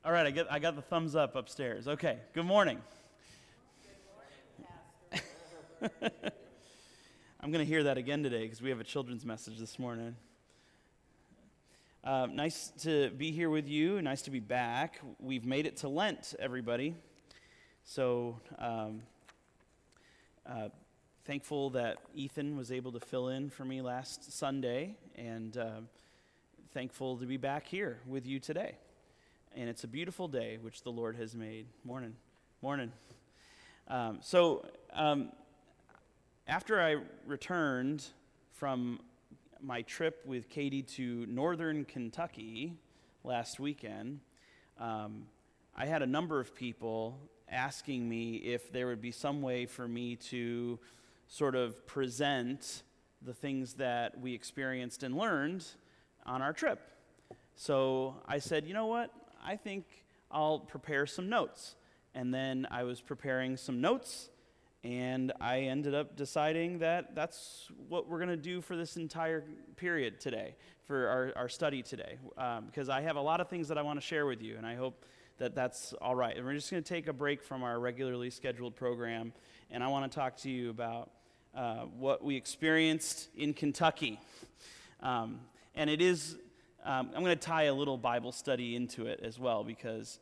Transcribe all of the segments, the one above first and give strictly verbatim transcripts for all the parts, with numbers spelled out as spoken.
All right, I get I got the thumbs up upstairs. Okay, good morning. Good morning, Pastor. I'm going to hear that again today because we have a children's message this morning. Uh, nice to be here with you. Nice to be back. We've made it to Lent, everybody. So um, uh, thankful that Ethan was able to fill in for me last Sunday, and uh, thankful to be back here with you today. And it's a beautiful day which the Lord has made. Morning. Morning. Um, so um, after I returned from my trip with Katie to northern Kentucky last weekend, um, I had a number of people asking me if there would be some way for me to sort of present the things that we experienced and learned on our trip. So I said, you know what? I think I'll prepare some notes. And then I was preparing some notes, and I ended up deciding that that's what we're going to do for this entire period today, for our, our study today, um, because I have a lot of things that I want to share with you, and I hope that that's all right. And we're just going to take a break from our regularly scheduled program, and I want to talk to you about uh, what we experienced in Kentucky. Um, and it is... Um, I'm going to tie a little Bible study into it as well, because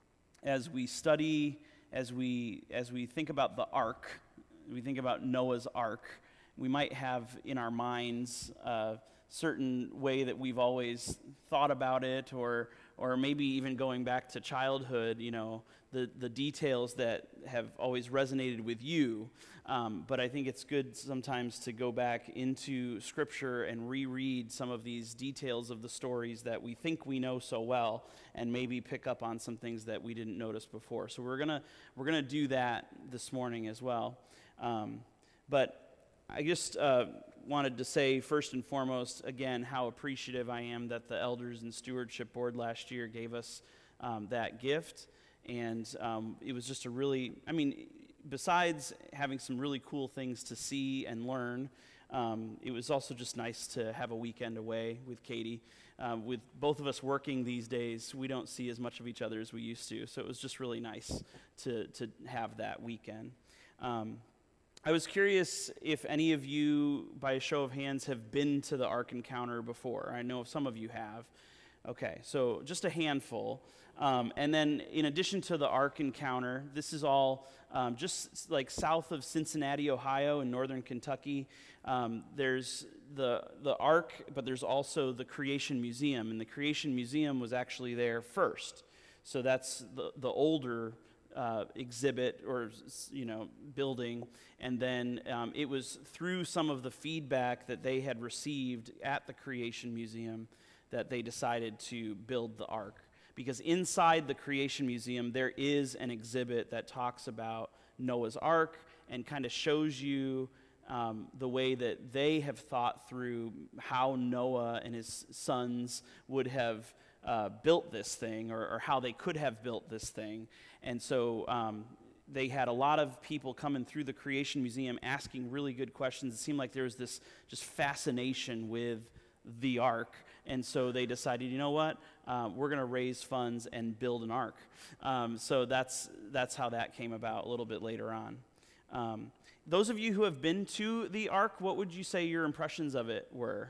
as we study, as we as we think about the ark, we think about Noah's ark, we might have in our minds a certain way that we've always thought about it, or or maybe even going back to childhood, you know, the, the details that have always resonated with you. Um, but I think it's good sometimes to go back into Scripture and reread some of these details of the stories that we think we know so well, and maybe pick up on some things that we didn't notice before. So we're gonna we're gonna do that this morning as well. Um, but I just uh, wanted to say first and foremost again how appreciative I am that the elders and stewardship board last year gave us um, that gift, and um, it was just a really I mean. Besides having some really cool things to see and learn, um, it was also just nice to have a weekend away with Katie. Uh, with both of us working these days, we don't see as much of each other as we used to, so it was just really nice to, to have that weekend. Um, I was curious if any of you, by a show of hands, have been to the Ark Encounter before. I know some of you have. Okay, so just a handful. Um, and then in addition to the Ark Encounter, this is all um, just like south of Cincinnati, Ohio, in northern Kentucky. Um, there's the the Ark, but there's also the Creation Museum, and the Creation Museum was actually there first. So that's the, the older uh, exhibit or, you know, building, and then um, it was through some of the feedback that they had received at the Creation Museum that they decided to build the Ark. Because inside the Creation Museum, there is an exhibit that talks about Noah's Ark and kind of shows you um, the way that they have thought through how Noah and his sons would have uh, built this thing, or, or how they could have built this thing. And so um, they had a lot of people coming through the Creation Museum asking really good questions. It seemed like there was this just fascination with the Ark. And so they decided, you know what, uh, we're going to raise funds and build an ark. Um, so that's that's how that came about a little bit later on. Um, those of you who have been to the ark, what would you say your impressions of it were?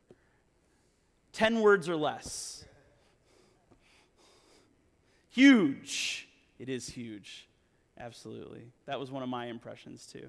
Ten words or less. Huge. It is huge. Absolutely. That was one of my impressions too.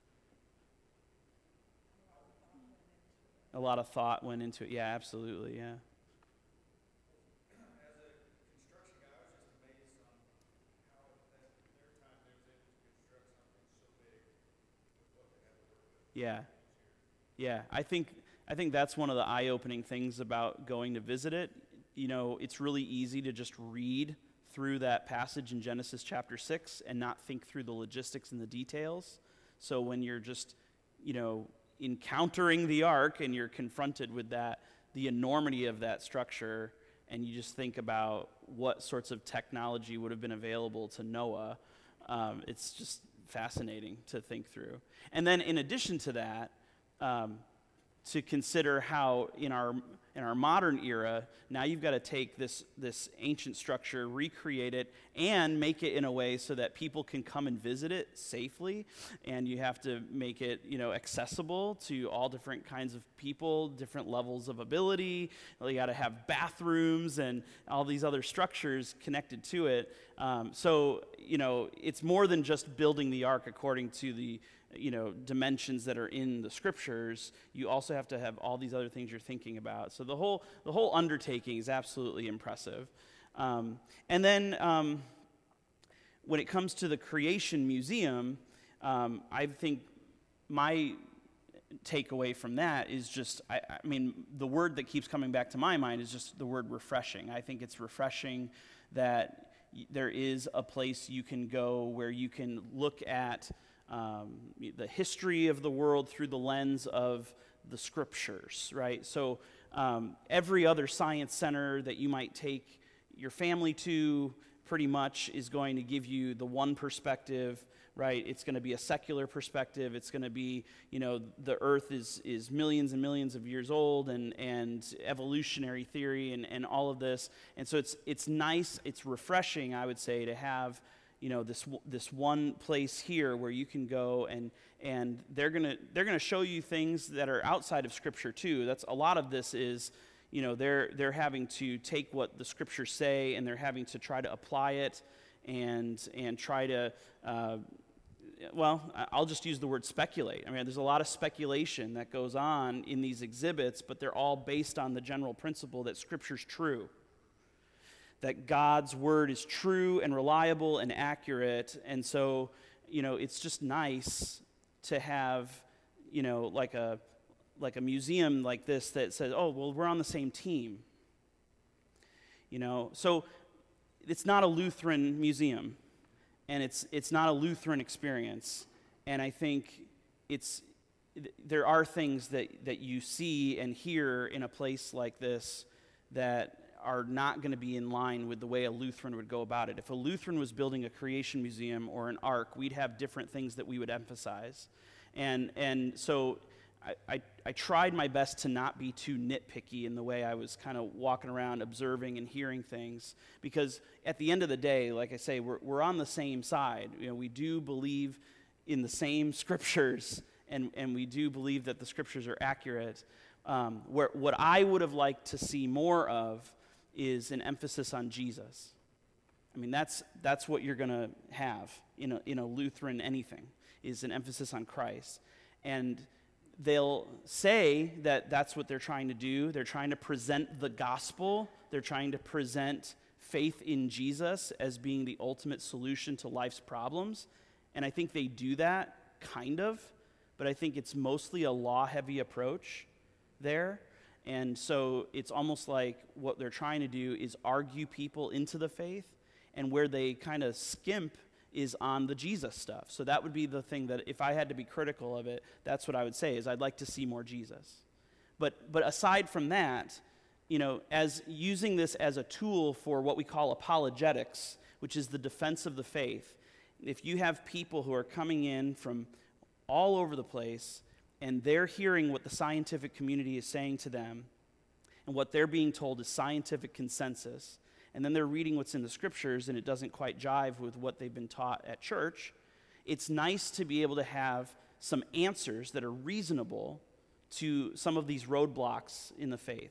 A lot of thought went into it. Yeah, absolutely, yeah. As a construction guy, I was just amazed on how at their time they was able to construct something so big with what they had to work with. Yeah. Yeah, I think I think that's one of the eye-opening things about going to visit it. You know, it's really easy to just read through that passage in Genesis chapter six and not think through the logistics and the details. So when you're just, you know, encountering the ark and you're confronted with that, the enormity of that structure, and you just think about what sorts of technology would have been available to Noah, um, it's just fascinating to think through. And then in addition to that, um, to consider how in our in our modern era, now you've got to take this, this ancient structure, recreate it, and make it in a way so that people can come and visit it safely. And you have to make it, you know, accessible to all different kinds of people, different levels of ability. You got to have bathrooms and all these other structures connected to it. Um, so, you know, it's more than just building the ark according to the, you know, dimensions that are in the scriptures. You also have to have all these other things you're thinking about. So the whole the whole undertaking is absolutely impressive. Um, and then um, when it comes to the Creation Museum, um, I think my takeaway from that is just, I, I mean, the word that keeps coming back to my mind is just the word refreshing. I think it's refreshing that there is a place you can go where you can look at Um, the history of the world through the lens of the scriptures, right? So um, every other science center that you might take your family to pretty much is going to give you the one perspective, right? It's going to be a secular perspective. It's going to be, you know, the earth is is millions and millions of years old, and and evolutionary theory and, and all of this. And so it's it's nice, it's refreshing, I would say, to have, you know, this this one place here where you can go and and they're gonna they're gonna show you things that are outside of Scripture too. That's a lot of this is, you know, they're they're having to take what the Scriptures say and they're having to try to apply it and and try to uh, well, I'll just use the word speculate. I mean, there's a lot of speculation that goes on in these exhibits, but they're all based on the general principle that Scripture's true. That God's word is true and reliable and accurate. And so, you know, it's just nice to have, you know, like a like a museum like this that says, oh, well, we're on the same team. You know, so it's not a Lutheran museum, and it's it's not a Lutheran experience. And I think it's there are things that, that you see and hear in a place like this that are not going to be in line with the way a Lutheran would go about it. If a Lutheran was building a creation museum or an ark, we'd have different things that we would emphasize. And and so I, I, I tried my best to not be too nitpicky in the way I was kind of walking around observing and hearing things, because at the end of the day, like I say, we're, we're on the same side. You know, we do believe in the same scriptures, and, and we do believe that the scriptures are accurate. Um, where, what I would have liked to see more of is an emphasis on Jesus. I mean, that's that's what you're going to have in a, in a Lutheran anything, is an emphasis on Christ. And they'll say that that's what they're trying to do. They're trying to present the gospel. They're trying to present faith in Jesus as being the ultimate solution to life's problems. And I think they do that, kind of, but I think it's mostly a law-heavy approach there. And so it's almost like what they're trying to do is argue people into the faith, and where they kind of skimp is on the Jesus stuff. So that would be the thing that, if I had to be critical of it, that's what I would say, is I'd like to see more Jesus. But but aside from that, you know, as using this as a tool for what we call apologetics, which is the defense of the faith, if you have people who are coming in from all over the place, and they're hearing what the scientific community is saying to them, and what they're being told is scientific consensus, and then they're reading what's in the scriptures and it doesn't quite jive with what they've been taught at church, it's nice to be able to have some answers that are reasonable to some of these roadblocks in the faith.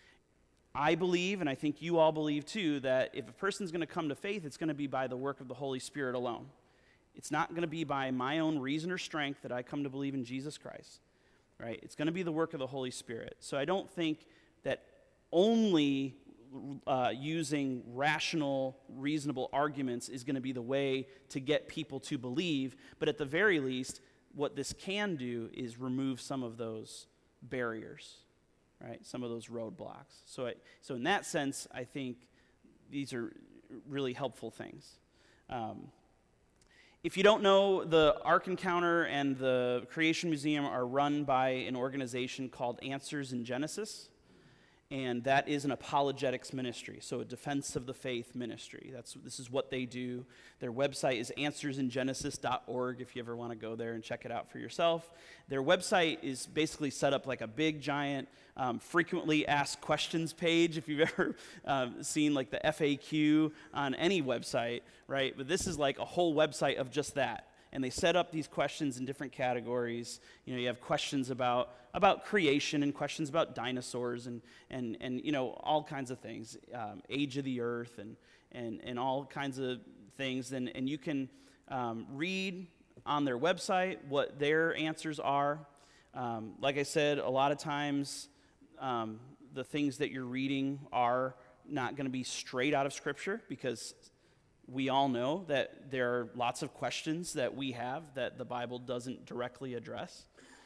I believe, and I think you all believe too, that if a person's going to come to faith, it's going to be by the work of the Holy Spirit alone. It's not going to be by my own reason or strength that I come to believe in Jesus Christ, right? It's going to be the work of the Holy Spirit. So I don't think that only uh, using rational, reasonable arguments is going to be the way to get people to believe, but at the very least, what this can do is remove some of those barriers, right? Some of those roadblocks. So, I, so in that sense, I think these are really helpful things. Um, If you don't know, the Ark Encounter and the Creation Museum are run by an organization called Answers in Genesis. and that is an apologetics ministry, so a defense of the faith ministry. That's this is what they do. Their website is answers in genesis dot org if you ever want to go there and check it out for yourself. Their website is basically set up like a big, giant, um, frequently asked questions page, if you've ever um, seen like the F A Q on any website, right? But this is like a whole website of just that. And they set up these questions in different categories. You know, you have questions about about creation and questions about dinosaurs and and and you know all kinds of things, um, age of the earth and and and all kinds of things. And and you can um, read on their website what their answers are. Um, like I said, a lot of times um, the things that you're reading are not going to be straight out of Scripture, because we all know that there are lots of questions that we have that the Bible doesn't directly address.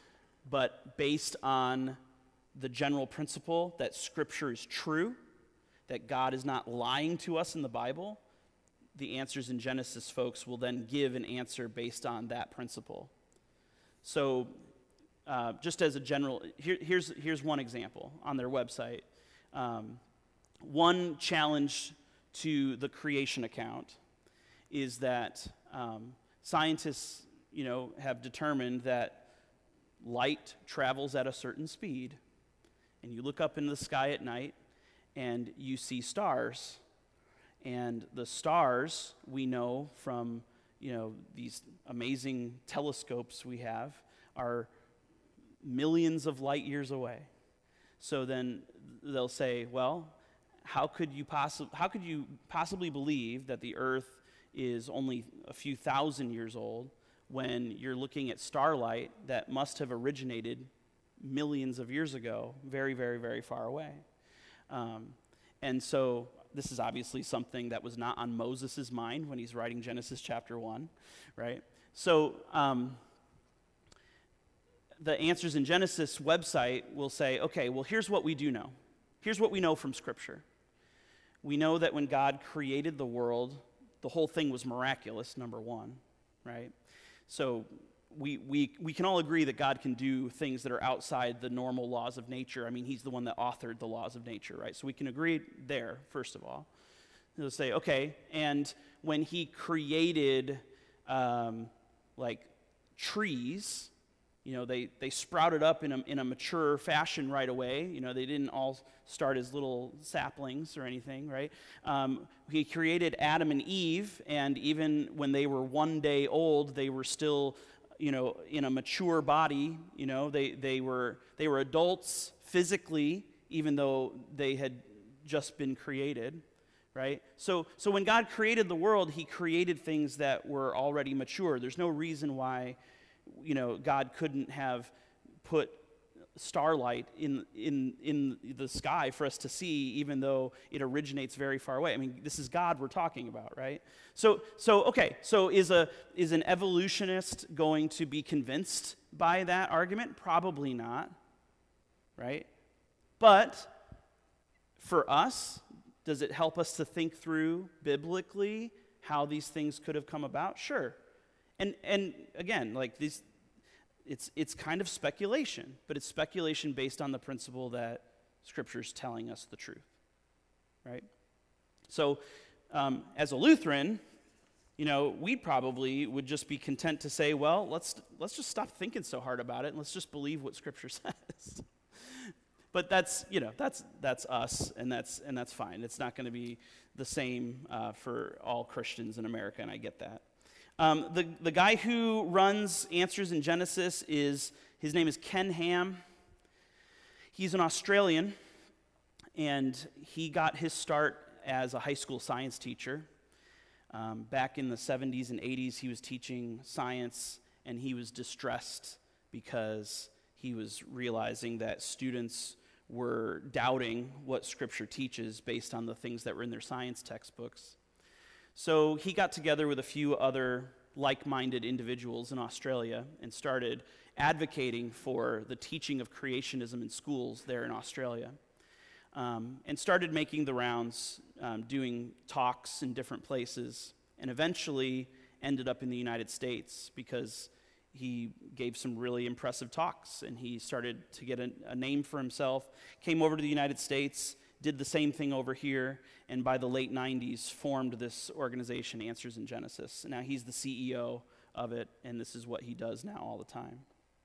But based on the general principle that Scripture is true, that God is not lying to us in the Bible, the Answers in Genesis folks will then give an answer based on that principle. So uh, just as a general, here, here's, here's one example on their website. Um, one challenge to the creation account is that um, scientists, you know, have determined that light travels at a certain speed, and you look up into the sky at night and you see stars, and the stars we know from, you know, these amazing telescopes we have are millions of light years away. So then they'll say, well, How could you possibly how could you possibly believe that the Earth is only a few thousand years old when you're looking at starlight that must have originated millions of years ago, very, very, very far away? Um, and so this is obviously something that was not on Moses' mind when he's writing Genesis chapter one, right? So um, the Answers in Genesis website will say, okay, well, here's what we do know. Here's what we know from Scripture. We know that when God created the world, the whole thing was miraculous, number one, right? So we, we, we can all agree that God can do things that are outside the normal laws of nature. I mean, he's the one that authored the laws of nature, right? So we can agree there, first of all. They'll say, okay, and when he created, um, like, trees, you know, they, they sprouted up in a, in a mature fashion right away. You know, they didn't all start as little saplings or anything, right? Um, he created Adam and Eve, and even when they were one day old, they were still, you know, in a mature body. You know, they, they were they were adults physically, even though they had just been created, right? So, so when God created the world, he created things that were already mature. There's no reason why, you know, God couldn't have put starlight in in in the sky for us to see, even though it originates very far away. I mean, this is God we're talking about, right? So so okay, so is a is an evolutionist going to be convinced by that argument? Probably not, right? But for us, does it help us to think through biblically how these things could have come about? Sure. And and again, like these, it's it's kind of speculation, but it's speculation based on the principle that Scripture's telling us the truth, right? So, um, as a Lutheran, you know, we probably would just be content to say, well, let's let's just stop thinking so hard about it, and let's just believe what Scripture says. But that's, you know, that's that's us, and that's and that's fine. It's not going to be the same uh, for all Christians in America, and I get that. Um, the, the guy who runs Answers in Genesis is, his name is Ken Ham. He's an Australian, and he got his start as a high school science teacher. Um, back in the seventies and eighties, he was teaching science, and he was distressed because he was realizing that students were doubting what Scripture teaches based on the things that were in their science textbooks. So he got together with a few other like-minded individuals in Australia and started advocating for the teaching of creationism in schools there in Australia, um, and started making the rounds, um, doing talks in different places, and eventually ended up in the United States because he gave some really impressive talks, and he started to get a, a name for himself, came over to the United States, did the same thing over here, and by the late nineties formed this organization, Answers in Genesis. And now he's the C E O of it, and this is what he does now all the time.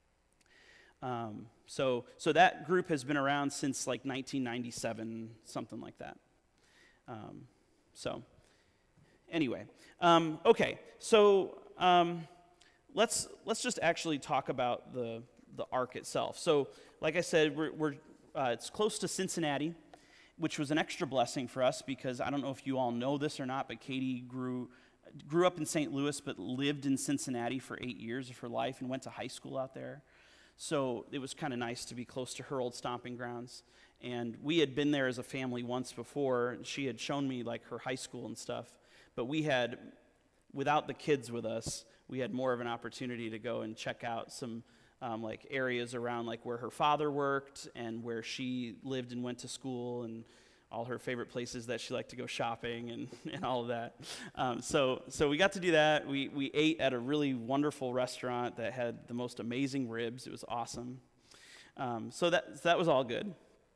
Um, so, so that group has been around since like nineteen ninety-seven, something like that. Um, so, anyway, um, okay, so um, let's let's just actually talk about the the ark itself. So, like I said, we're, we're uh, it's close to Cincinnati, which was an extra blessing for us because I don't know if you all know this or not, but Katie grew grew up in Saint Louis, but lived in Cincinnati for eight years of her life and went to high school out there. So it was kind of nice to be close to her old stomping grounds. And we had been there as a family once before. She had shown me like her high school and stuff. But we had, without the kids with us, we had more of an opportunity to go and check out some um, like areas around like where her father worked and where she lived and went to school and all her favorite places that she liked to go shopping and, and all of that. Um, so so we got to do that. We we ate at a really wonderful restaurant that had the most amazing ribs. It was awesome. Um, so that that was all good.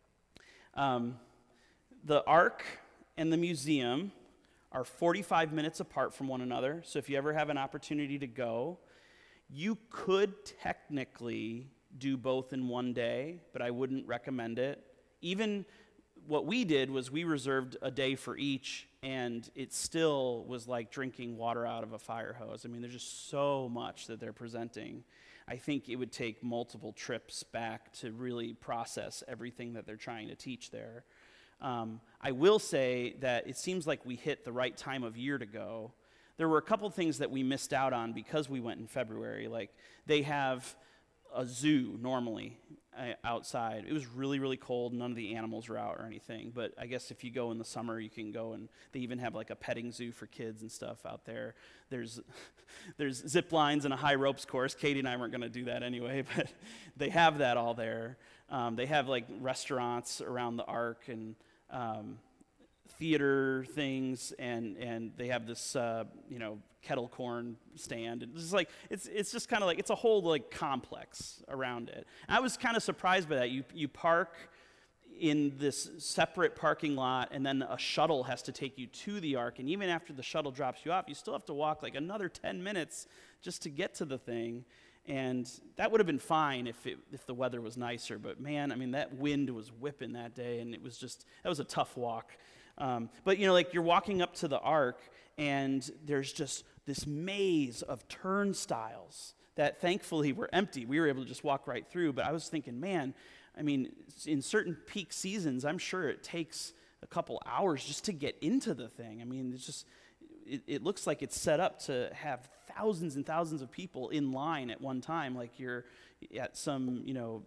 Um, the Ark and the museum are forty-five minutes apart from one another. So if you ever have an opportunity to go, you could technically do both in one day, but I wouldn't recommend it. Even what we did was we reserved a day for each, and it still was like drinking water out of a fire hose. I mean, there's just so much that they're presenting. I think it would take multiple trips back to really process everything that they're trying to teach there. Um, I will say that it seems like we hit the right time of year to go. There were a couple things that we missed out on because we went in February. Like, they have a zoo normally uh, outside. It was really, really cold. None of the animals were out or anything. But I guess if you go in the summer, you can go, and they even have like a petting zoo for kids and stuff out there. There's there's zip lines and a high ropes course. Katie and I weren't going to do that anyway, but they have that all there. Um, they have like restaurants around the Ark and um, theater things, and and they have this uh, you know kettle corn stand. It's just like it's it's just kind of like it's a whole like complex around it. And I was kind of surprised by that. You you park in this separate parking lot, and then a shuttle has to take you to the Ark. And even after the shuttle drops you off, you still have to walk like another ten minutes just to get to the thing. And that would have been fine if it, if the weather was nicer. But man, I mean, that wind was whipping that day, and it was just that was a tough walk. Um, but you know, like you're walking up to the Ark, and there's just this maze of turnstiles that thankfully were empty. We were able to just walk right through. But I was thinking, man, I mean, in certain peak seasons, I'm sure it takes a couple hours just to get into the thing. I mean, it's just it, it looks like it's set up to have thousands and thousands of people in line at one time, like you're at some, you know,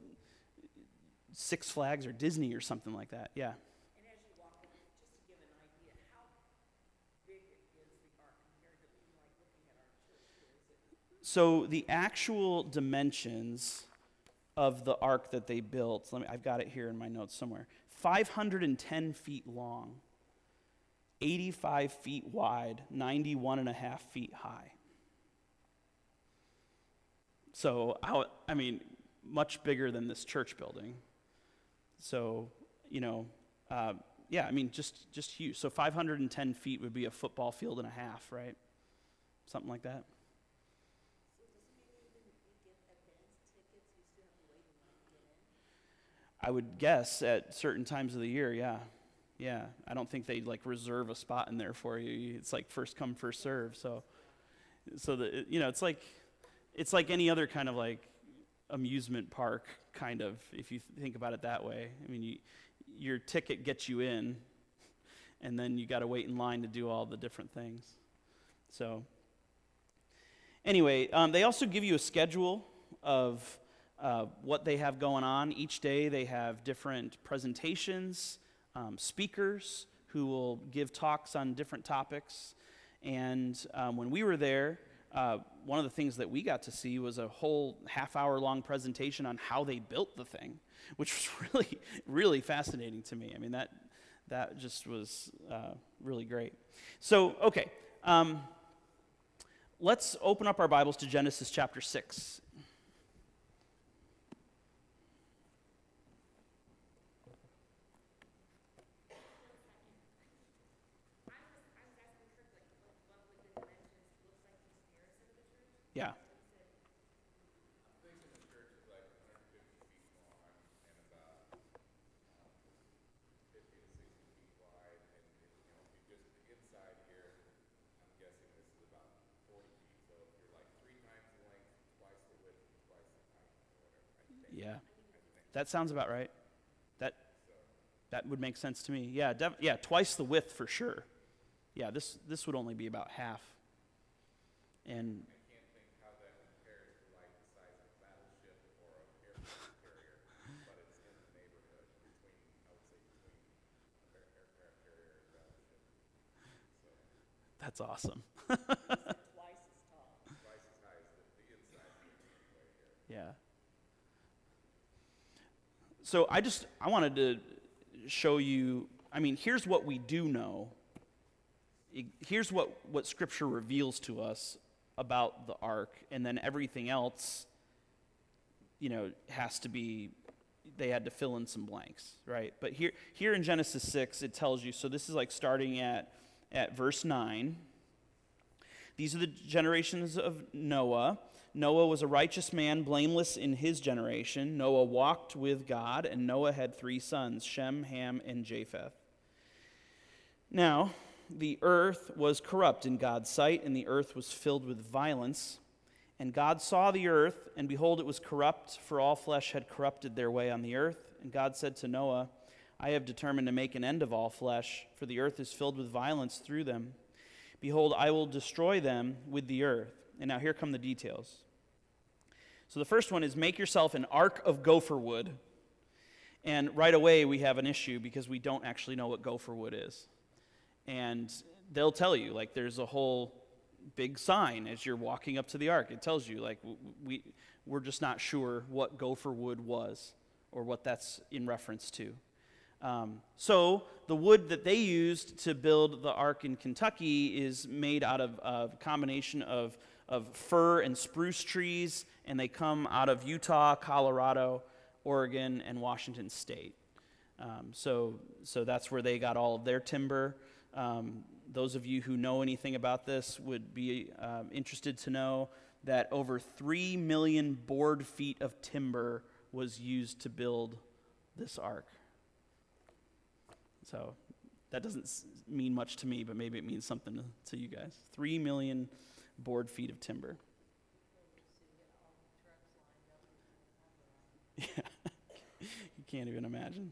Six Flags or Disney or something like that. Yeah. And as you walk in, just to give an idea, how big is the Ark compared to even like looking at our church here? Is it So the actual dimensions of the Ark that they built, let me, I've got it here in my notes somewhere, five hundred ten feet long, eighty-five feet wide, ninety-one and a half feet high. So, how, I mean, much bigger than this church building. So, you know, uh, yeah, I mean, just just huge. So five hundred ten feet would be a football field and a half, right? Something like that. So does it mean even if you get advance tickets, you still have to wait in line to get in? I would guess at certain times of the year, yeah. Yeah, I don't think they like reserve a spot in there for you. It's like first come, first serve. So, so the you know, it's like it's like any other kind of like amusement park, kind of, if you think about it that way. I mean, you, your ticket gets you in, and then you got to wait in line to do all the different things. So, anyway, um, they also give you a schedule of uh, what they have going on. Each day they have different presentations, um, speakers who will give talks on different topics. And um, when we were there, uh, one of the things that we got to see was a whole half-hour-long presentation on how they built the thing, which was really, really fascinating to me. I mean, that that just was uh, really great. So, okay. Um, let's open up our Bibles to Genesis chapter six. Yeah. Yeah, that sounds about right. That that would make sense to me. Yeah, def- yeah, twice the width for sure. Yeah, this this would only be about half. And that's awesome. Twice as tall. Yeah. So I just, I wanted to show you, I mean, here's what we do know. It- Here's what, what Scripture reveals to us about the ark, and then everything else, you know, has to be, they had to fill in some blanks, right? But here, here in Genesis six, it tells you, so this is like starting at, at verse nine. These are the generations of Noah. Noah was a righteous man, blameless in his generation. Noah walked with God, and Noah had three sons, Shem, Ham, and Japheth. Now, the earth was corrupt in God's sight, and the earth was filled with violence. And God saw the earth, and behold, it was corrupt, for all flesh had corrupted their way on the earth. And God said to Noah, I have determined to make an end of all flesh, for the earth is filled with violence through them. Behold, I will destroy them with the earth. And now here come the details. So the first one is make yourself an ark of gopher wood. And right away we have an issue because we don't actually know what gopher wood is. And they'll tell you, like there's a whole big sign as you're walking up to the ark. It tells you, like, we, we're just not sure what gopher wood was or what that's in reference to. Um, so the wood that they used to build the ark in Kentucky is made out of a combination of, of fir and spruce trees, and they come out of Utah, Colorado, Oregon, and Washington State. Um, so, so that's where they got all of their timber. Um, those of you who know anything about this would be um, interested to know that over three million board feet of timber was used to build this ark. So that doesn't mean much to me, but maybe it means something to, to you guys. Three million board feet of timber. Yeah, you can't even imagine.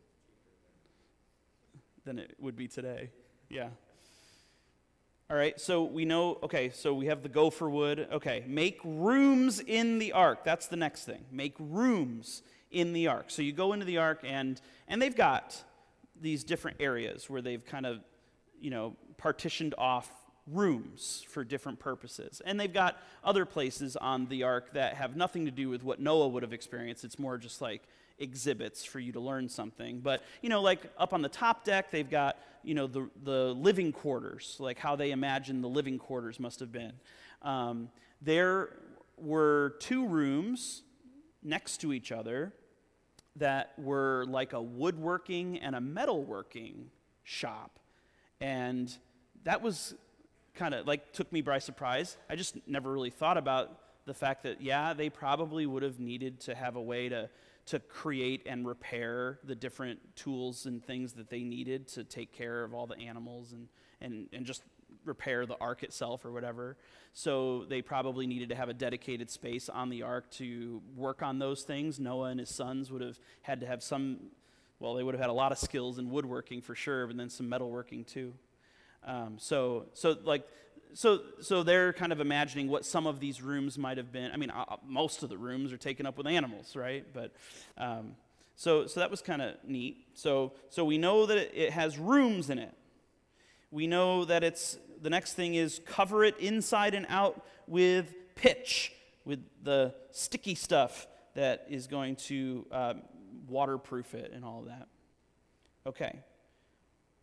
Than it would be today. Yeah. All right, so we know, okay, so we have the gopher wood. Okay, make rooms in the ark. That's the next thing. Make rooms in the ark. So you go into the ark, and and they've got these different areas where they've kind of, you know, partitioned off rooms for different purposes. And they've got other places on the ark that have nothing to do with what Noah would have experienced. It's more just like exhibits for you to learn something. But, you know, like up on the top deck, they've got, you know, the, the living quarters, like how they imagine the living quarters must have been. Um, there were two rooms next to each other that were like a woodworking and a metalworking shop. And that was kind of like took me by surprise. I just never really thought about the fact that, yeah, they probably would have needed to have a way to to create and repair the different tools and things that they needed to take care of all the animals and, and, and just repair the ark itself or whatever. So they probably needed to have a dedicated space on the ark to work on those things. Noah and his sons would have had to have some, well, they would have had a lot of skills in woodworking for sure, but then some metalworking too. Um, so, so like, so, so they're kind of imagining what some of these rooms might have been. I mean, uh, most of the rooms are taken up with animals, right? But, um, so, so that was kind of neat. So, so we know that it, it has rooms in it. We know that it's, the next thing is cover it inside and out with pitch, with the sticky stuff that is going to uh, waterproof it and all of that. Okay.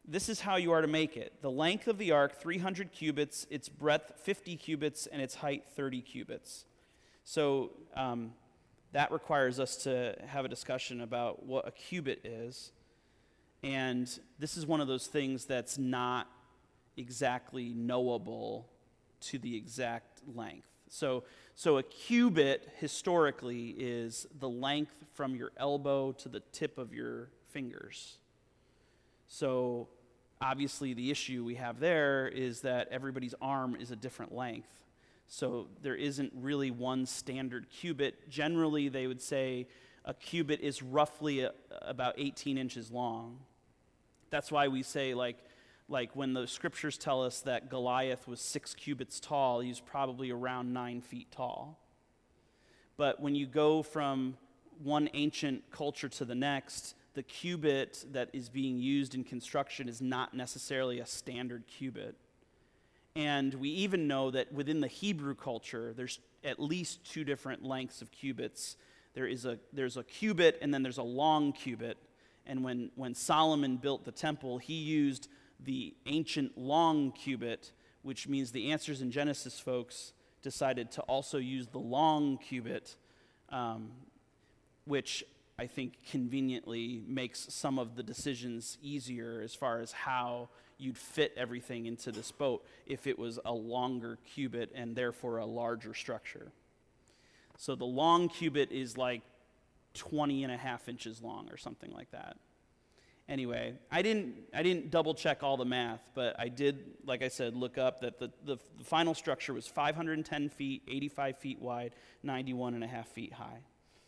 this is how you are to make it. The length of the ark, three hundred cubits, its breadth, fifty cubits, and its height, thirty cubits. So um, that requires us to have a discussion about what a cubit is. And this is one of those things that's not exactly knowable to the exact length. So, so a cubit, historically, is the length from your elbow to the tip of your fingers. So obviously the issue we have there is that everybody's arm is a different length. So there isn't really one standard cubit. Generally, they would say a cubit is roughly a, about eighteen inches long. That's why we say, like, like when the scriptures tell us that Goliath was six cubits tall, he was probably around nine feet tall. But when you go from one ancient culture to the next, the cubit that is being used in construction is not necessarily a standard cubit. And we even know that within the Hebrew culture, there's at least two different lengths of cubits. There is a, there's a cubit, and then there's a long cubit. And when, when Solomon built the temple, he used the ancient long cubit, which means the Answers in Genesis folks decided to also use the long cubit, um, which I think conveniently makes some of the decisions easier as far as how you'd fit everything into this boat if it was a longer cubit and therefore a larger structure. So the long cubit is like twenty and a half inches long or something like that. Anyway, I didn't I didn't double check all the math, but I did, like I said, look up that the, the, the final structure was five hundred ten feet, eighty-five feet wide, ninety-one and a half feet high.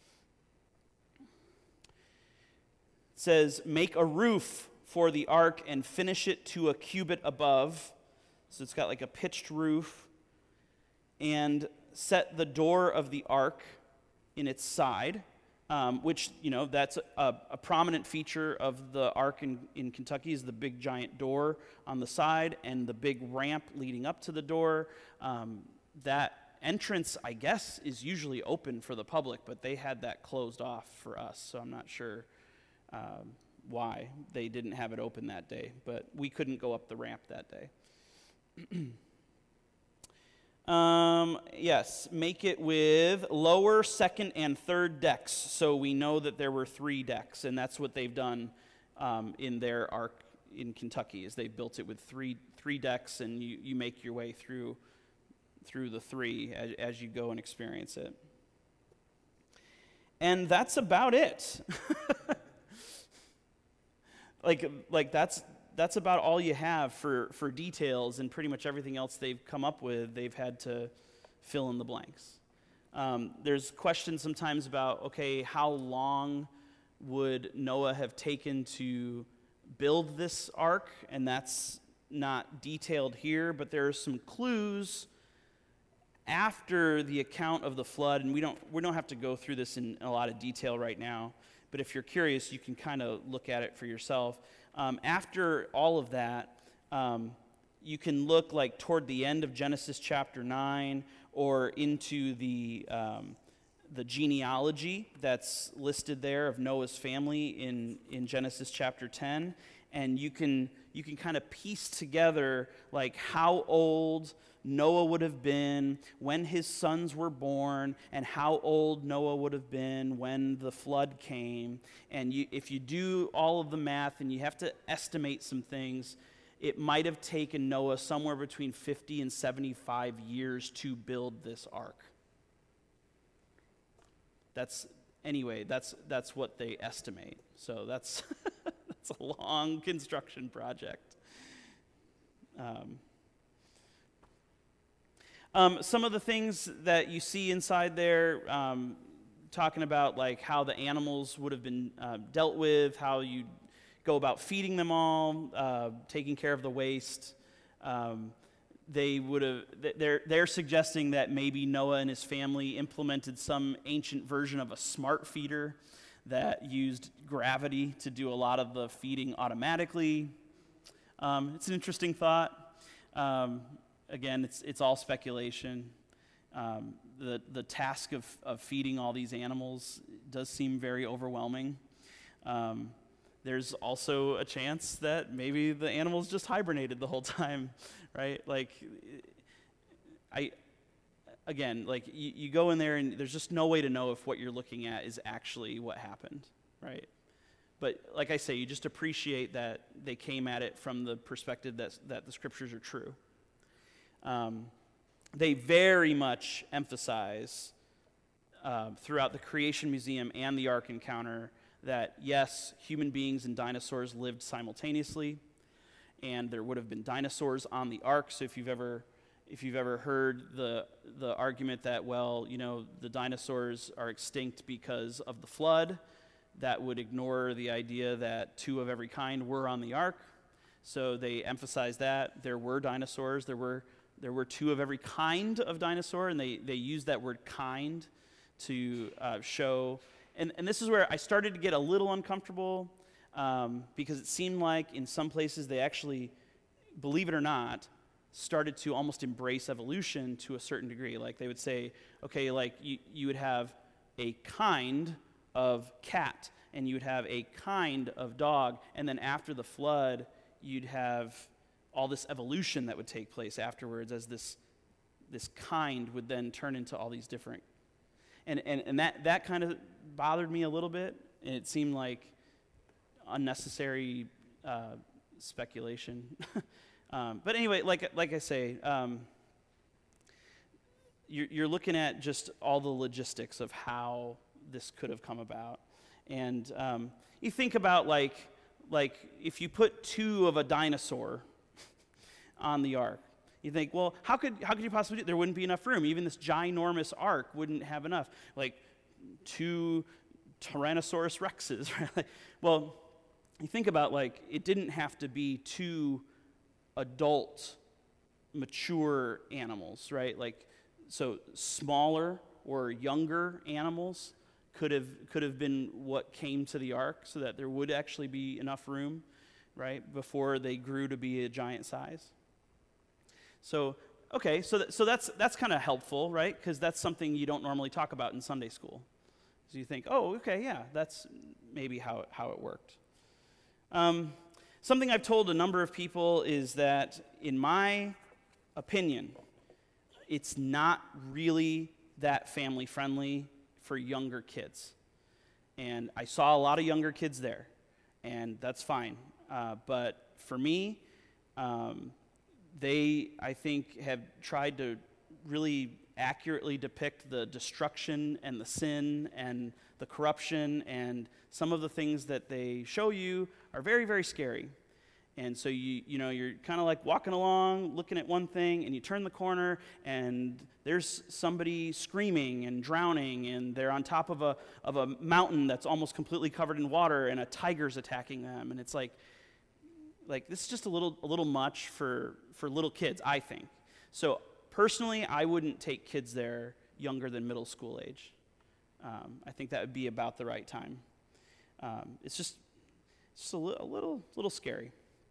It says, make a roof for the ark and finish it to a cubit above. So it's got like a pitched roof. And set the door of the ark in its side, um, which, you know, that's a, a prominent feature of the ark in, in Kentucky is the big giant door on the side and the big ramp leading up to the door. Um, that entrance, I guess, is usually open for the public, but they had that closed off for us, so I'm not sure um, why they didn't have it open that day, but we couldn't go up the ramp that day. Um, yes, make it with lower, second, and third decks. So we know that there were three decks, and that's what they've done um, in their ark in Kentucky, is they built it with three three decks, and you, you make your way through through the three as, as you go and experience it. And that's about it. like like that's. That's about all you have for, for details, and pretty much everything else they've come up with, they've had to fill in the blanks. Um, there's questions sometimes about, okay, how long would Noah have taken to build this ark? And that's not detailed here, but there are some clues after the account of the flood, and we don't, we don't have to go through this in a lot of detail right now, but if you're curious, you can kind of look at it for yourself. Um, after all of that, um, you can look like toward the end of Genesis chapter nine or into the, um, the genealogy that's listed there of Noah's family in, in Genesis chapter ten, and you can, you can kind of piece together like how old Noah would have been when his sons were born, and how old Noah would have been when the flood came. And you, if you do all of the math and you have to estimate some things, it might have taken Noah somewhere between fifty and seventy-five years to build this ark. That's, anyway, that's, that's what they estimate. So that's, that's a long construction project. Um, Um, some of the things that you see inside there, um, talking about like how the animals would have been uh, dealt with, how you go about feeding them all, uh, taking care of the waste. Um, they would have. They're they're suggesting that maybe Noah and his family implemented some ancient version of a smart feeder that used gravity to do a lot of the feeding automatically. Um, it's an interesting thought. Um, Again, it's it's all speculation. Um, the the task of, of feeding all these animals does seem very overwhelming. Um, there's also a chance that maybe the animals just hibernated the whole time, right? Like, I, again, like you, you go in there and there's just no way to know if what you're looking at is actually what happened, right? But like I say, you just appreciate that they came at it from the perspective that, that the scriptures are true. Um, they very much emphasize uh, throughout the Creation Museum and the Ark Encounter that, yes, human beings and dinosaurs lived simultaneously, and there would have been dinosaurs on the Ark. So if you've ever if you've ever heard the the argument that, well, you know, the dinosaurs are extinct because of the flood, that would ignore the idea that two of every kind were on the Ark. So they emphasize that there were dinosaurs, there were there were two of every kind of dinosaur, and they they use that word kind to uh, show. And, and this is where I started to get a little uncomfortable um, because it seemed like in some places they actually, believe it or not, started to almost embrace evolution to a certain degree. Like they would say, okay, like you, you would have a kind of cat, and you would have a kind of dog, and then after the flood, you'd have all this evolution that would take place afterwards as this, this kind would then turn into all these different. And, and, and that, that kind of bothered me a little bit, and it seemed like unnecessary uh, speculation. um, but anyway, like, like I say, um, you're, you're looking at just all the logistics of how this could have come about. And um, you think about like, like if you put two of a dinosaur on the ark, you think, well, how could how could you possibly do it? There wouldn't be enough room. Even this ginormous ark wouldn't have enough. Like two Tyrannosaurus Rexes, right? Well, you think about, like, it didn't have to be two adult, mature animals, right? Like, so smaller or younger animals could have could have been what came to the ark, so that there would actually be enough room, right, before they grew to be a giant size. So, okay, so th- so that's that's kind of helpful, right? Because that's something you don't normally talk about in Sunday school. So you think, oh, okay, yeah, that's maybe how how it worked. Um, something I've told a number of people is that, in my opinion, it's not really that family friendly for younger kids. And I saw a lot of younger kids there, and that's fine. Uh, but for me, um, they, I think, have tried to really accurately depict the destruction and the sin and the corruption, and some of the things that they show you are very, very scary. And so you you know, you're kind of like walking along, looking at one thing, and you turn the corner, and there's somebody screaming and drowning, and they're on top of a of a mountain that's almost completely covered in water, and a tiger's attacking them, and it's like, like this is just a little a little much for for little kids, I think. So personally, I wouldn't take kids there younger than middle school age. Um, I think that would be about the right time. Um, it's just, it's just a, li- a little little scary.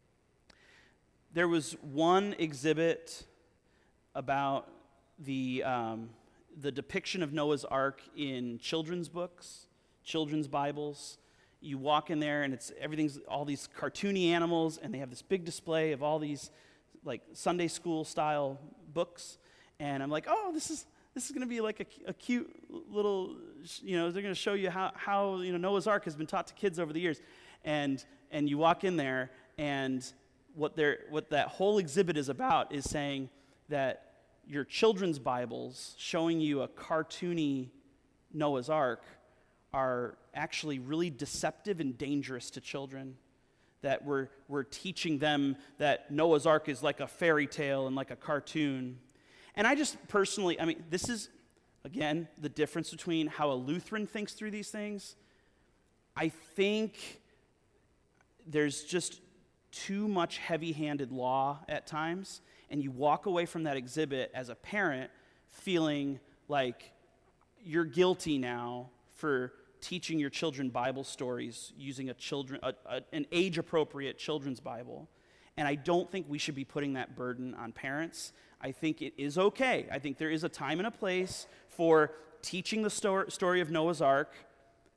There was one exhibit about the um, the depiction of Noah's Ark in children's books, children's Bibles. You walk in there, and it's everything's all these cartoony animals, and they have this big display of all these like Sunday school style books. And I'm like, oh, this is this is going to be like a, a cute little, you know, they're going to show you how how you know Noah's Ark has been taught to kids over the years, and and you walk in there, and what they're what that whole exhibit is about is saying that your children's Bibles showing you a cartoony Noah's Ark are actually really deceptive and dangerous to children. That we're we're teaching them that Noah's Ark is like a fairy tale and like a cartoon. And I just personally, I mean, this is, again, the difference between how a Lutheran thinks through these things. I think there's just too much heavy-handed law at times, and you walk away from that exhibit as a parent feeling like you're guilty now for teaching your children Bible stories using a children a, a, an age-appropriate children's Bible. And I don't think we should be putting that burden on parents. I think it is okay. I think there is a time and a place for teaching the sto- story of Noah's Ark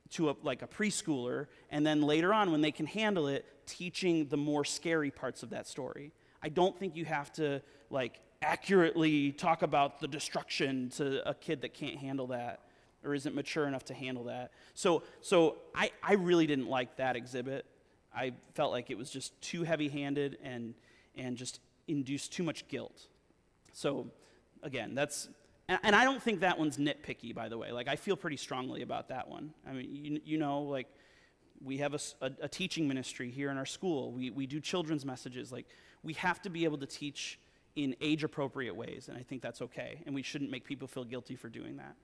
to a, like a preschooler, and then later on, when they can handle it, teaching the more scary parts of that story. I don't think you have to like accurately talk about the destruction to a kid that can't handle that or isn't mature enough to handle that. So, so I, I really didn't like that exhibit. I felt like it was just too heavy-handed and and just induced too much guilt. So, again, that's, and, and I don't think that one's nitpicky, by the way. Like, I feel pretty strongly about that one. I mean, you, you know, like, we have a, a, a teaching ministry here in our school. We, we do children's messages. Like, we have to be able to teach in age-appropriate ways, and I think that's okay, and we shouldn't make people feel guilty for doing that.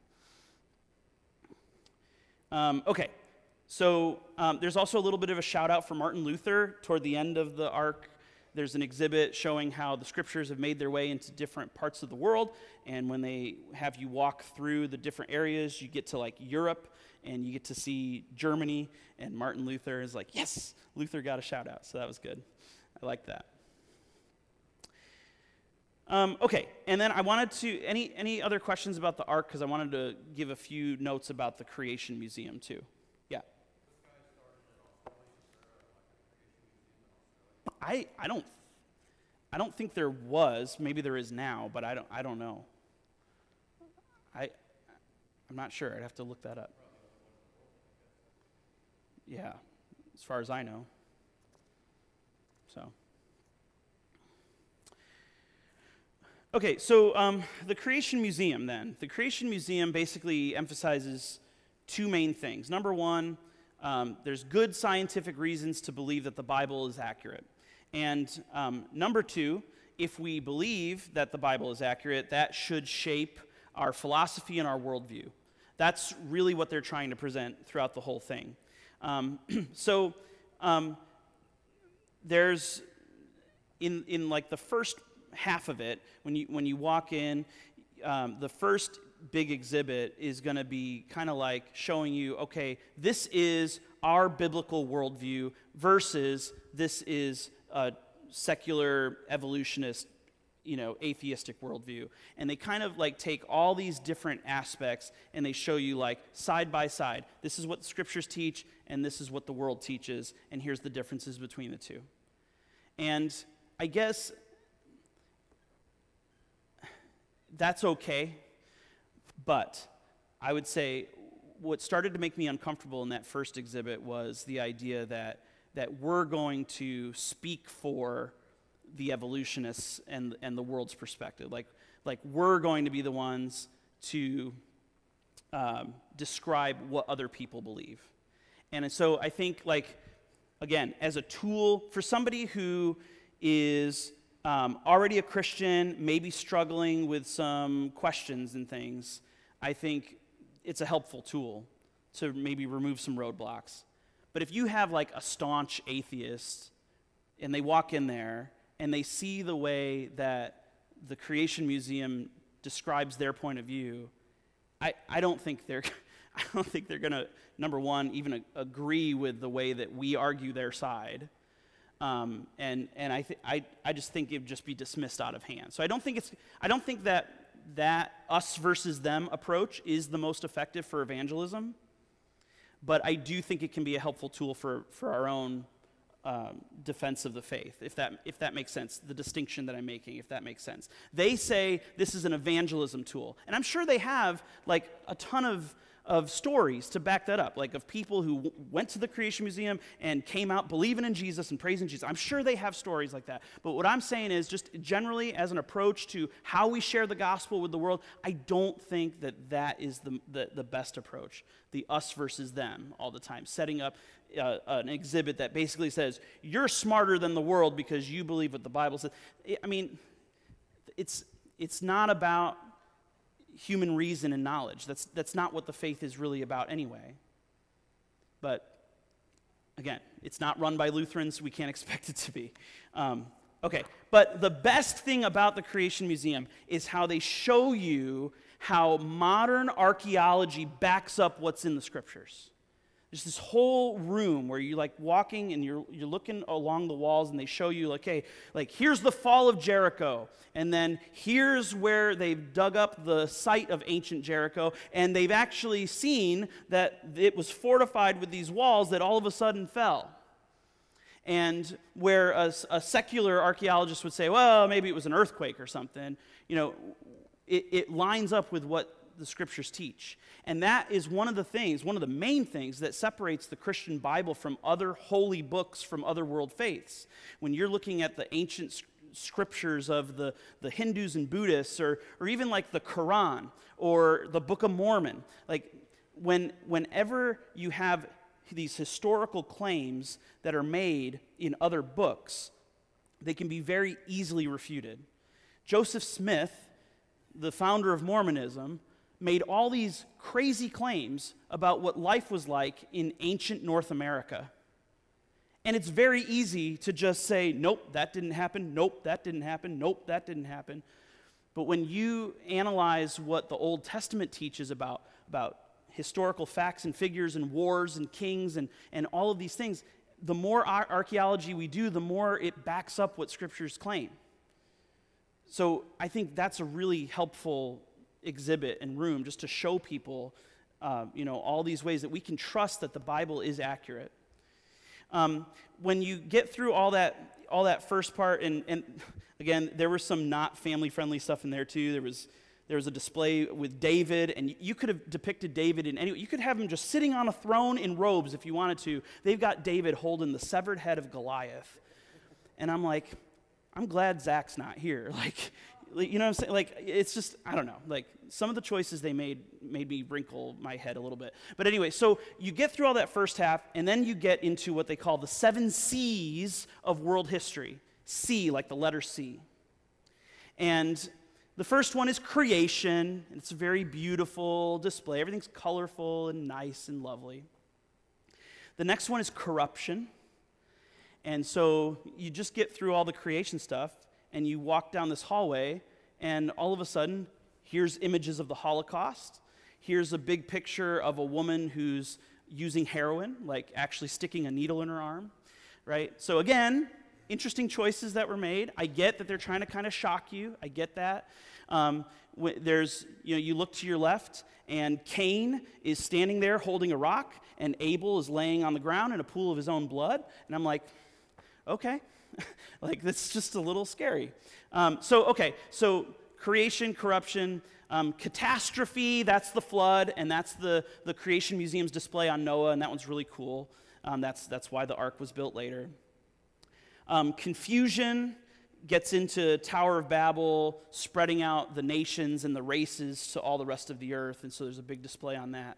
Um, okay, so um, there's also a little bit of a shout-out for Martin Luther. Toward the end of the arc, there's an exhibit showing how the scriptures have made their way into different parts of the world, and when they have you walk through the different areas, you get to, like, Europe, and you get to see Germany, and Martin Luther is like, yes, Luther got a shout-out, so that was good. I like that. Um, okay, and then I wanted to, any any other questions about the Ark? Because I wanted to give a few notes about the Creation Museum, too. Yeah. I I don't I don't think there was. Maybe there is now, but I don't I don't know. I I'm not sure. I'd have to look that up. Yeah, as far as I know. So. Okay, so um, the Creation Museum then. The Creation Museum basically emphasizes two main things. Number one, um, there's good scientific reasons to believe that the Bible is accurate. And um, number two, if we believe that the Bible is accurate, that should shape our philosophy and our worldview. That's really what they're trying to present throughout the whole thing. Um, so um, there's, in, in like the first half of it, when you when you walk in, um, the first big exhibit is going to be kind of like showing you, okay, this is our biblical worldview versus this is a secular evolutionist, you know, atheistic worldview. And they kind of like take all these different aspects and they show you like side by side. This is what the scriptures teach and this is what the world teaches, and here's the differences between the two. And I guess that's okay, but I would say what started to make me uncomfortable in that first exhibit was the idea that that we're going to speak for the evolutionists and and the world's perspective. Like like we're going to be the ones to um, describe what other people believe. And so I think, like, again, as a tool for somebody who is Um, already a Christian, maybe struggling with some questions and things, I think it's a helpful tool to maybe remove some roadblocks. But if you have like a staunch atheist and they walk in there and they see the way that the Creation Museum describes their point of view, I, I don't think they're I don't think they're going to, number one, even a, agree with the way that we argue their side. Um, and and I, th- I I just think it would just be dismissed out of hand. So I don't think it's I don't think that that us versus them approach is the most effective for evangelism, but I do think it can be a helpful tool for for our own um, defense of the faith, if that if that makes sense. The distinction that I'm making, if that makes sense. They say this is an evangelism tool, and I'm sure they have like a ton of. of stories to back that up, like of people who w- went to the Creation Museum and came out believing in Jesus and praising Jesus. I'm sure they have stories like that. But what I'm saying is just generally as an approach to how we share the gospel with the world, I don't think that that is the, the, the best approach, the us versus them all the time, setting up uh, an exhibit that basically says, you're smarter than the world because you believe what the Bible says. I mean, it's it's not about human reason and knowledge. That's that's not what the faith is really about anyway. But again, it's not run by Lutherans. We can't expect it to be. Um, okay, but the best thing about the Creation Museum is how they show you how modern archaeology backs up what's in the scriptures. There's this whole room where you're like walking and you're you're looking along the walls and they show you like, hey, like here's the fall of Jericho. And then here's where they've dug up the site of ancient Jericho. And they've actually seen that it was fortified with these walls that all of a sudden fell. And where a, a secular archaeologist would say, well, maybe it was an earthquake or something, you know, it, it lines up with what the scriptures teach. And that is one of the things, one of the main things that separates the Christian Bible from other holy books from other world faiths. When you're looking at the ancient scriptures of the, the Hindus and Buddhists, or, or even like the Quran or the Book of Mormon, like when, whenever you have these historical claims that are made in other books, they can be very easily refuted. Joseph Smith, the founder of Mormonism, made all these crazy claims about what life was like in ancient North America. And it's very easy to just say, nope, that didn't happen, nope, that didn't happen, nope, that didn't happen. But when you analyze what the Old Testament teaches about, about historical facts and figures and wars and kings and, and all of these things, the more ar- archaeology we do, the more it backs up what scriptures claim. So I think that's a really helpful exhibit and room just to show people, uh, you know, all these ways that we can trust that the Bible is accurate. Um, when you get through all that, all that first part, and, and again, there was some not family-friendly stuff in there too. There was there was a display with David, and you could have depicted David in any. You could have him just sitting on a throne in robes if you wanted to. They've got David holding the severed head of Goliath, and I'm like, I'm glad Zach's not here. Like. You know what I'm saying? Like, it's just, I don't know. Like, some of the choices they made made me wrinkle my head a little bit. But anyway, so you get through all that first half, and then you get into what they call the seven C's of world history. C, like the letter C. And the first one is creation. And it's a very beautiful display. Everything's colorful and nice and lovely. The next one is corruption. And so you just get through all the creation stuff, and you walk down this hallway, and all of a sudden, here's images of the Holocaust. Here's a big picture of a woman who's using heroin, like actually sticking a needle in her arm, right? So again, interesting choices that were made. I get that they're trying to kind of shock you. I get that. Um, wh- there's, you know, you look to your left, and Cain is standing there holding a rock, and Abel is laying on the ground in a pool of his own blood. And I'm like, okay. Like, that's just a little scary. Um, so, okay, so creation, corruption, um, catastrophe, that's the flood, and that's the, the Creation Museum's display on Noah, and that one's really cool. Um, that's, that's why the ark was built later. Um, confusion gets into Tower of Babel, spreading out the nations and the races to all the rest of the earth, and so there's a big display on that.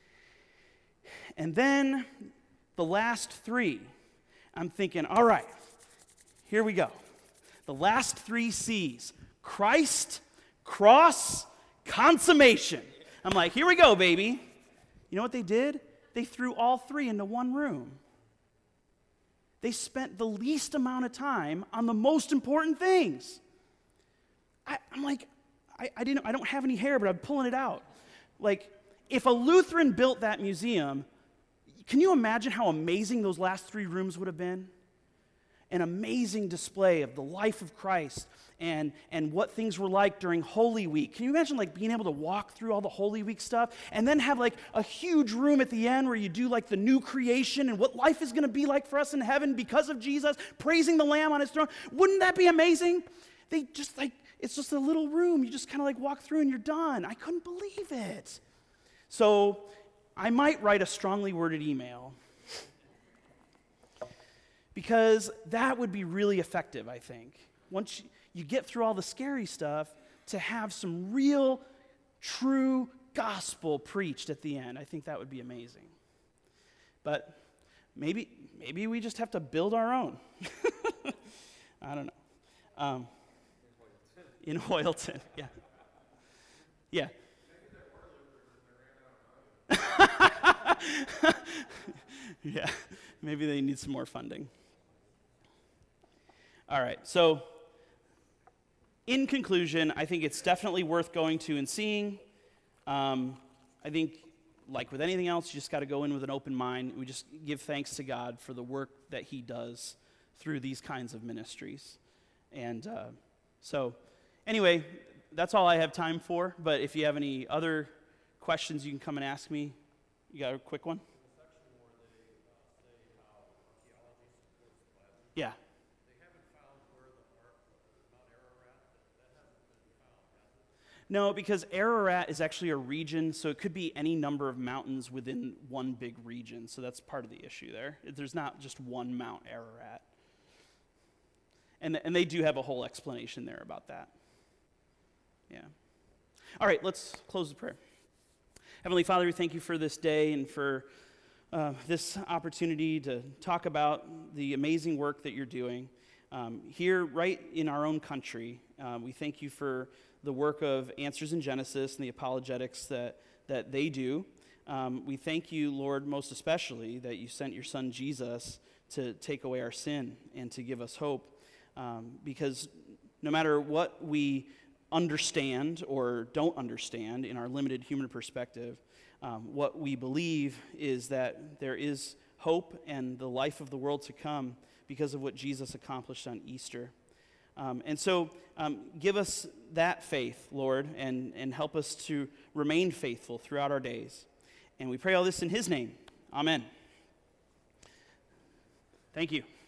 And then the last three, I'm thinking, all right, here we go. The last three C's: Christ, cross, consummation. I'm like, here we go, baby. You know what they did? They threw all three into one room. They spent the least amount of time on the most important things. I, I'm like, I, I didn't. I don't have any hair, but I'm pulling it out. Like, if a Lutheran built that museum, can you imagine how amazing those last three rooms would have been? An amazing display of the life of Christ and, and what things were like during Holy Week. Can you imagine like being able to walk through all the Holy Week stuff and then have like a huge room at the end where you do like the new creation and what life is going to be like for us in heaven because of Jesus, praising the Lamb on his throne? Wouldn't that be amazing? They just like, it's just a little room. You just kind of like walk through and you're done. I couldn't believe it. So I might write a strongly worded email, because that would be really effective, I think. Once you, you get through all the scary stuff, to have some real, true gospel preached at the end, I think that would be amazing. But maybe maybe we just have to build our own. I don't know. Um, in Hoyleton, yeah. Yeah. Yeah, maybe they need some more funding. All right, so in conclusion, I think it's definitely worth going to and seeing. Um, I think like with anything else, you just got to go in with an open mind. We just give thanks to God for the work that he does through these kinds of ministries. And uh, so, anyway, that's all I have time for. But if you have any other questions, you can come and ask me. You got a quick one? Yeah. No, because Ararat is actually a region, so it could be any number of mountains within one big region. So that's part of the issue there. There's not just one Mount Ararat. And, and they do have a whole explanation there about that. Yeah. All right, let's close the prayer. Heavenly Father, we thank you for this day and for uh, this opportunity to talk about the amazing work that you're doing um, here right in our own country. Uh, we thank you for the work of Answers in Genesis and the apologetics that, that they do. Um, we thank you, Lord, most especially that you sent your son Jesus to take away our sin and to give us hope. Um, because no matter what we understand or don't understand in our limited human perspective, um, what we believe is that there is hope and the life of the world to come because of what Jesus accomplished on Easter. Um, and so um, give us that faith, Lord, and, and help us to remain faithful throughout our days. And we pray all this in his name. Amen. Thank you.